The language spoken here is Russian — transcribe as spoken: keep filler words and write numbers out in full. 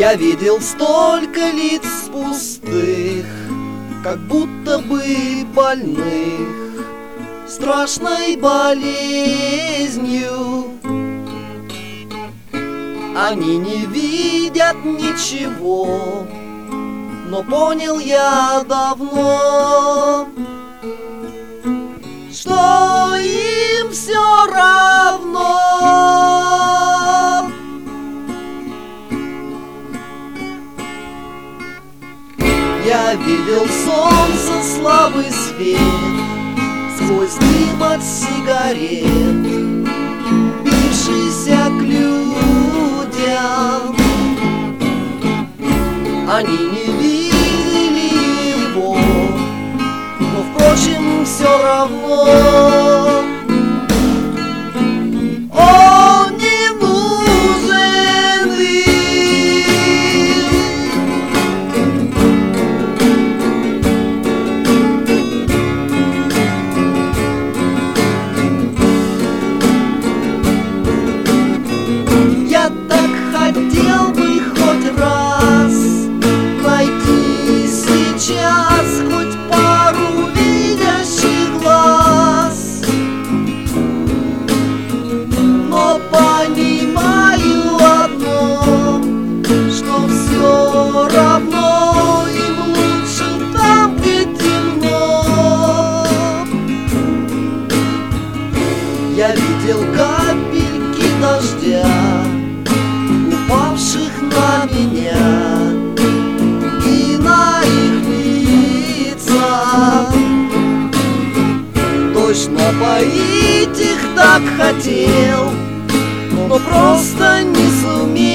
Я видел столько лиц пустых, как будто бы больных страшной болезнью. Они не видят ничего, но понял я давно, что им все равно. Я видел солнце, слабый свет сквозь дым от сигарет, бившийся к людям. Они не видели его, но, впрочем, все равно. Он не нужен им. Я так хотел бы хоть раз найти сейчас хоть пару видящих глаз, но понимаю одно, что все равно им лучше там, где темно. Я видел капельки дождя, упавших на меня и на их лицах. Дождь напоить их так хотел, но просто не сумел.